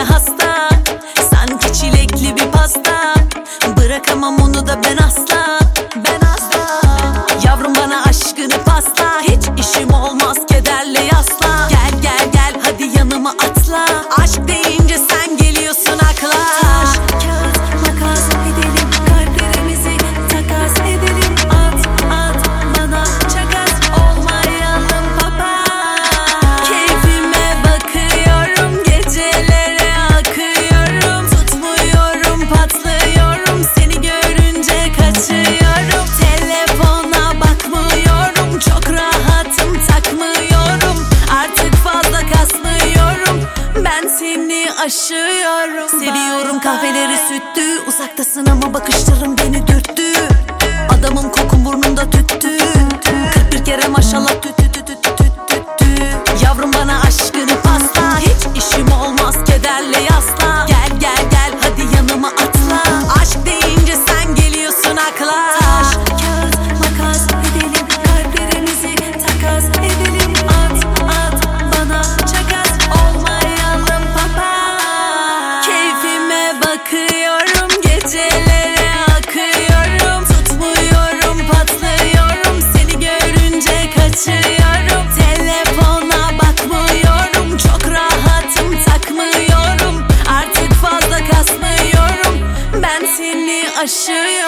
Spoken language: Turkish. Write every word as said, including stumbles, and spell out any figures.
hasta, sanki çilekli bir pasta. Bırakamam onu da ben asla, ben asla. Yavrum bana aşkını pasla, hiç işim olmaz kederle yasla. Gel gel gel hadi yanıma atla, aşk deyince sen geliyorsun akla. Taş, kağıt, makas edelim, kalplerimizi takas edelim. At at bana çakas, olmayalım papaz. Keyfime bakıyorum, gecelere akıyorum. Tutmuyorum, patlıyorum, seni görünce kaçıyorum. Telefona bakmıyorum, çok rahatım, takmıyorum. Artık fazla kasmıyorum, ben seni aşıyorum. Seviyorum kahveleri sütlü, uzaktasın ama bakışların beni dürttü. Adamım kokun burnumda tüttü, kırk bir kere maşallah tütü tütü tütü tütü. Yavrum bana aşkını pasla, hiç işim olmaz kederle yasla. Gel gel gel hadi yanıma atla, aşk deyince sen geliyorsun akla. Taş, kağıt, makas edelim, kalplerimizi takas edelim. At at bana çakas, olmayalım papaz. Keyfime bakıyorum, gecelere akıyorum. Tutmuyorum, patlıyorum, seni görünce kaçıyorum. Telefona bakmıyorum, çok rahatım, takmıyorum. Artık fazla kasmıyorum, ben seni aşıyorum.